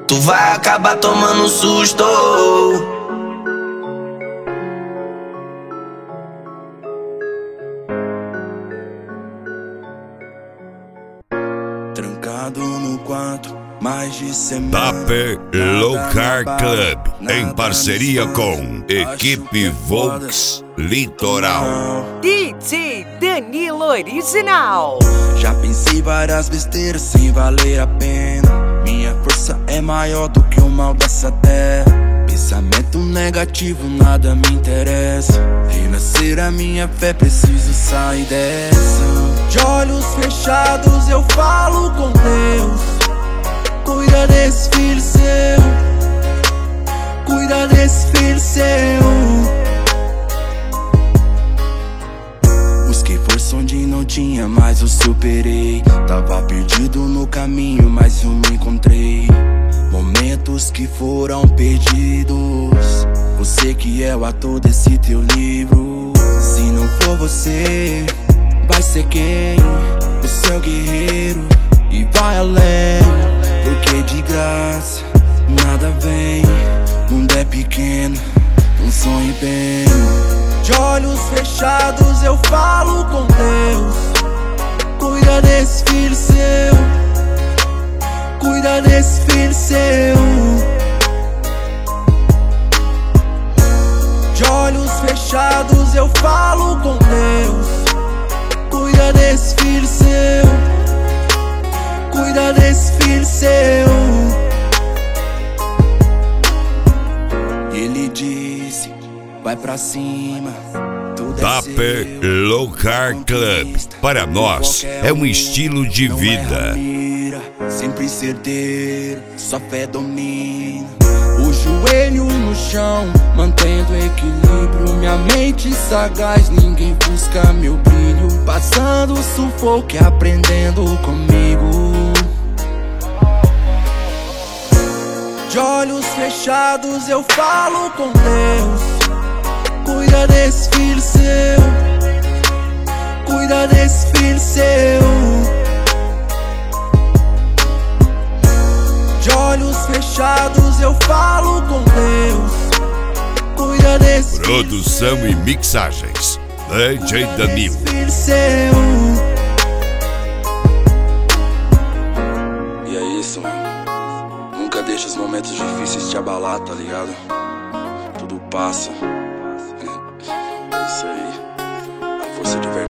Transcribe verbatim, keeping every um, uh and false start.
tu vai acabar tomando um susto. Trancado no quarto, mais de semana. Tape Local Club, em parceria com Equipe Volks Litoral. D J Danilo Original. Já pensei várias besteiras sem valer a pena. Minha força é maior do que o mal dessa terra. Pensamento negativo, nada me interessa. Renascer a minha fé, preciso sair dessa. De olhos fechados eu falo com Deus. Cuida desse filho seu, cuida desse filho seu. Busquei força onde não tinha, mas eu superei. Tava perdido no caminho, mas eu me encontrei. Momentos que foram perdidos. Você que é o ator desse teu livro. Se não for você, vai ser quem? O seu guerreiro. E vai além, porque de graça nada vem. O mundo é pequeno, não sonhe bem. De olhos fechados eu falo com Deus. Cuida desse filho seu, cuida desse filho seu. De olhos fechados eu falo com Deus. Cuida desse filho seu, cuida desse filho seu. Ele disse, vai pra cima. Tape Local Club, para nós é um estilo de vida. Sempre certeiro, só fé domina. O joelho no chão, mantendo equilíbrio. Minha mente sagaz, ninguém busca meu brilho. Passando sufoco e aprendendo comigo. De olhos fechados eu falo com Deus. Cuida desse filho seu, cuida desse filho seu. De olhos fechados eu falo com Deus. Cuida desse Produção filho e mixagens D J Danilo. filho seu. E é isso, mano. Nunca deixa os momentos difíceis te abalar, tá ligado? Tudo passa. É isso aí. A força de verdade.